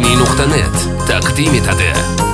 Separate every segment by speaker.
Speaker 1: Diniy.net taqdim etadi.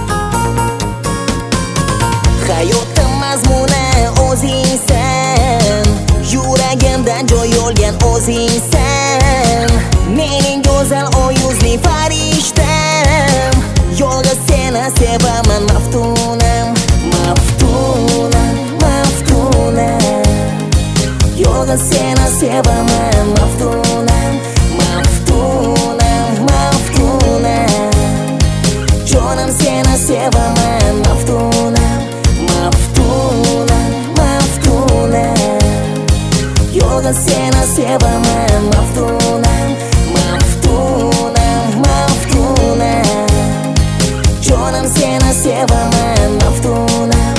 Speaker 2: Hayotim mazmuni o'zingsan, yuragimdan joy olgan o'zingsan. Mening go'zal oyuzli farishtam, yolg'iz seni sevaman maftunam, maftunam, maftunam. Yolg'iz seni sevaman maftunam, maftunam, maftunam. Jonim seni sevaman maftunam, maftunam, maftunam. Yolg'iz seni sevaman maftunam, maftunam, maftunam. Jonim seni sevaman maftunam.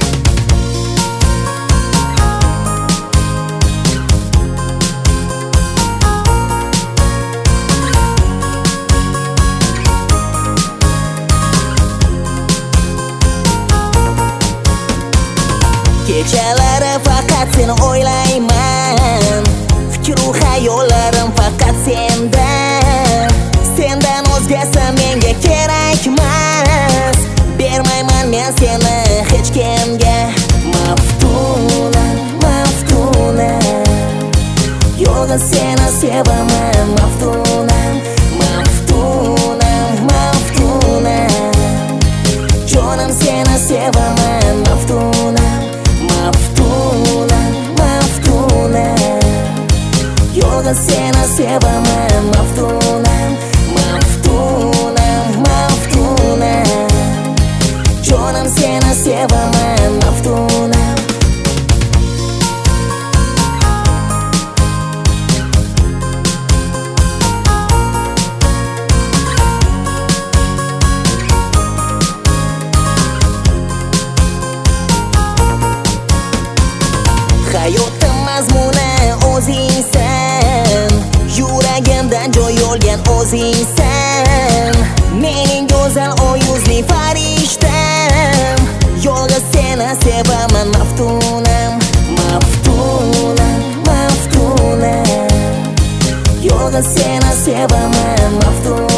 Speaker 2: Kechalari faqat seni o'ylayman, fikru xayollarim faqat sendan. Sendan o'zgasi menga kerakmas, bermayman men seni hech kimga. Maftunam, maftunam. Yolg'iz seni sevaman maftunam, maftunam, maftunam. Jonim seni sevaman maftunam, maftunam, maftunam. Yolg'iz seni sevaman maftunam, maftunam, maftunam. Jonim seni sevaman maftunam. Hayotim mazmuni o'zingsan, yuragimdan joy olgan o'zingsan. Mening go'zal oyuzli farishtam, yolg'iz seni sevaman maftunam, maftunam, maftunam. Yolg'iz seni sevaman maftunam.